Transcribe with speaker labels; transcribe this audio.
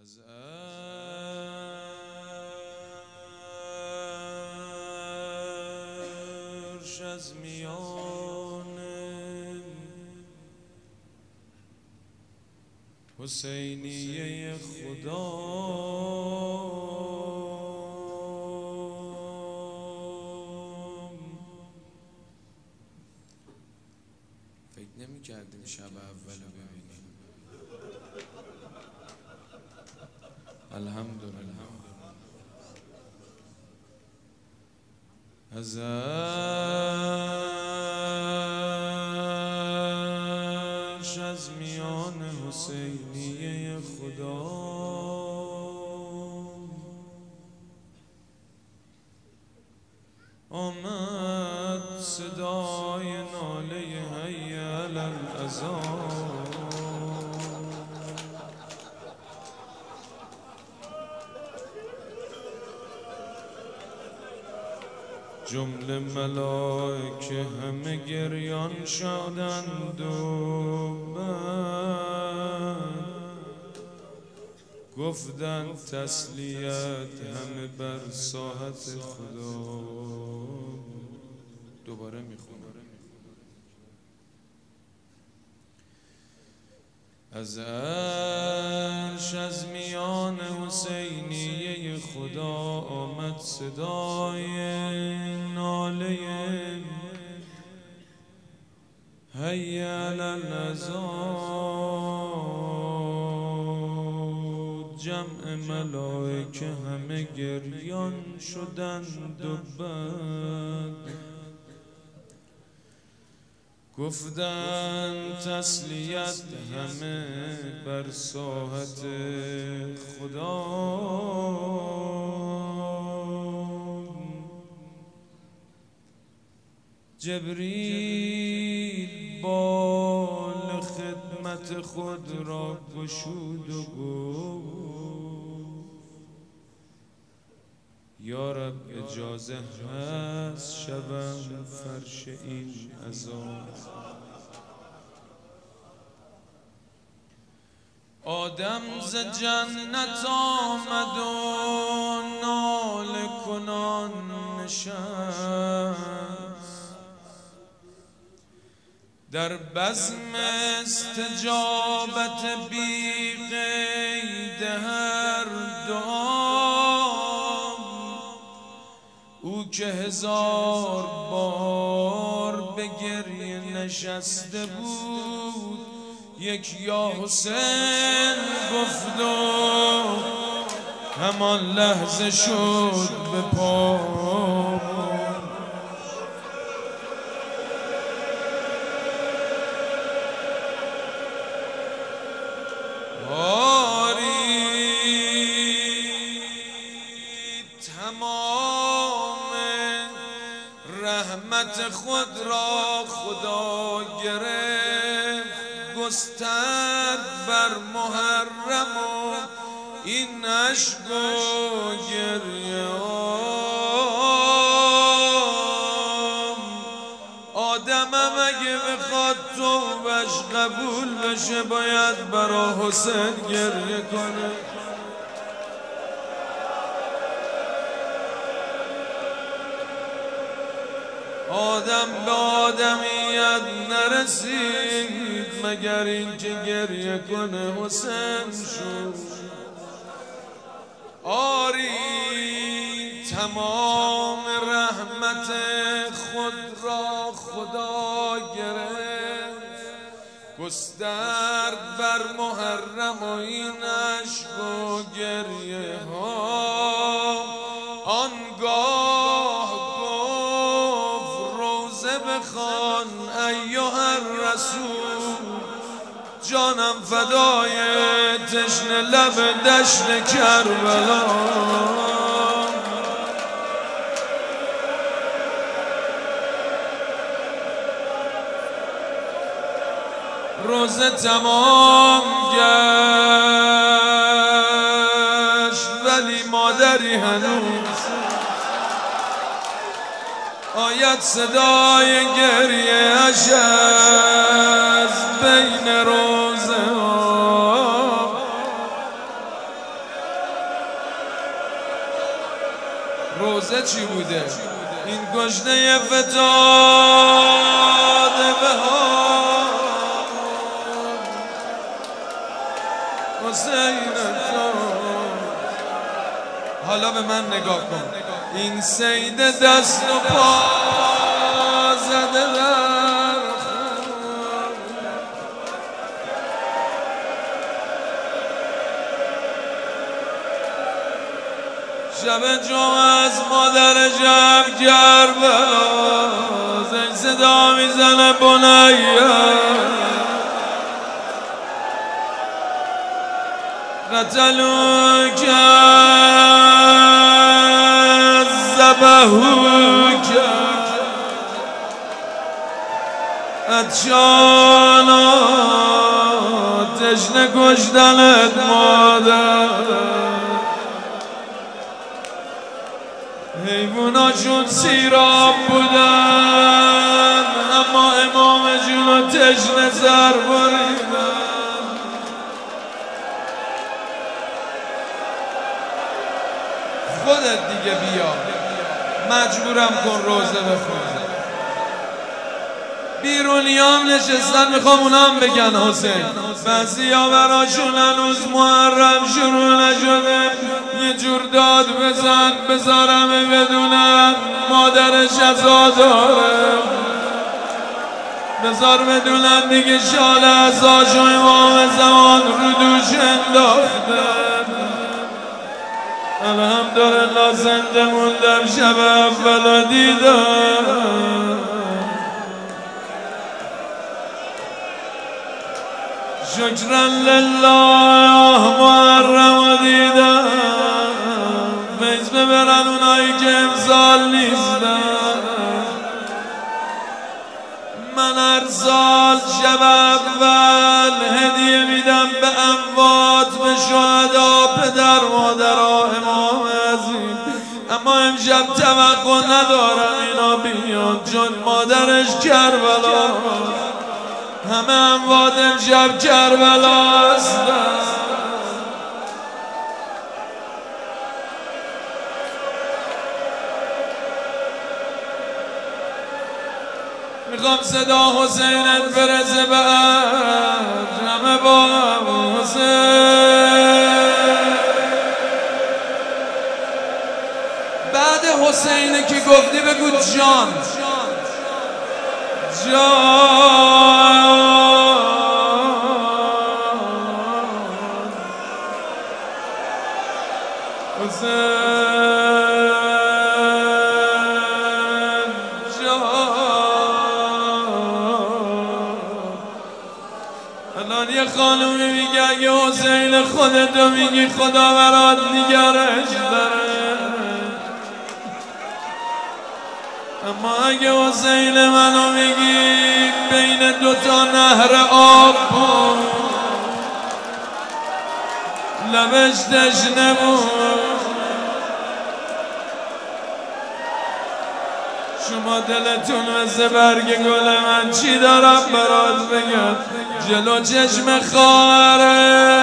Speaker 1: از عرش از میان حسینیه خدا فکر نمی کردیم شب اول ببینیم. الحمدلله. از عرش از میان حسینیه خدا آمد صدای ناله حی علی العذاب. جمله ملائکه همه گریان شدند و گفتند تسلیت همه بر ساحت خدا. دوباره میخونم. از عرش از میان حسینیه خدا آمد صدای ناله حی علی العذاب. جمع ملائکه همه گریان شدند و بعد گفتند تسلیت همه بر ساحت خدا. جبریل بال خدمت خود را گشود و گفت یا رب اجازه هست شوم فرش این عذاب. آدم ز جنت آمد و ناله کنان نشست در بزم استجابت بی قید هر دعا. او که 1000 بار به گریه نشسته بود یک یا حسین گفت و همان لحظه شد به پا. رحمت خود را خدا گرفت گسترد بر محرم و این اشک و گریه. آدمم اگه بخواد توبش قبول بشه باید برا حسین گریه کنه. آدم به آدمیت نرسید مگر اینکه گریه کنه حسین شد. آری تمام رحمت خود را خدا گرفت گسترد بر محرم و این اشک و گریه ها. آنگاه بخوان ایها الرسول جانم فدای تشنه لب دشت کربلا. روزه تمام گشت ولی مادری هنوز آید صدای گریه اش از بین روزه ها. روزه چی بوده؟ این گشنه فتاده بهار حسین تو. حالا به من نگاه کن، این سید دست و پا زده در خون. شب جمعه از مادر جمع کربلا زنگ صدا میزنه بنیه قتلوک ذبحوک عطشانا تشنه کشتنت مادر. حیواناشون سیراب بودن اما امام جونو تشنه سر بریدن. خودت دیگه بیا، مجبورم کن روزه بخون. بیرونیام نشستن میخوام اونام بگن حسین. بعضیا براشون هنوز محرم شروع نشده. یه جور داد بزن بذارم بدونن مادرش عزا داره. بذار بدونن دیگه شال عزاشو امام زمان رو دوش انداخته. الحمدلله زنده موندم شب اول دیدم. شکرا لله محرم دیدم. فیض ببرن اونایی که امسال نیستن. من هر سال شب اول هدیه میدم به اموات، به شهدا، پدر مادرها، امام عظیم. اما امشب توقع ندارم اینا بیان چون مادرش کربلا. همه اموات امشب کربلا هستن. میخوام صدا حسینت برسه به همه با حسین. بعد حسینه که گفتی بگو جان جان. الان یه خانومی میگه اگه حسین خودتو میگی خدا برات نگرش داره. اما اگه حسین منو میگی بین دوتا نهر آب بود لبش تشنه بود. شما دلتون مثل برگ گل من چی دارم برات بگم. جلو چشم خواهره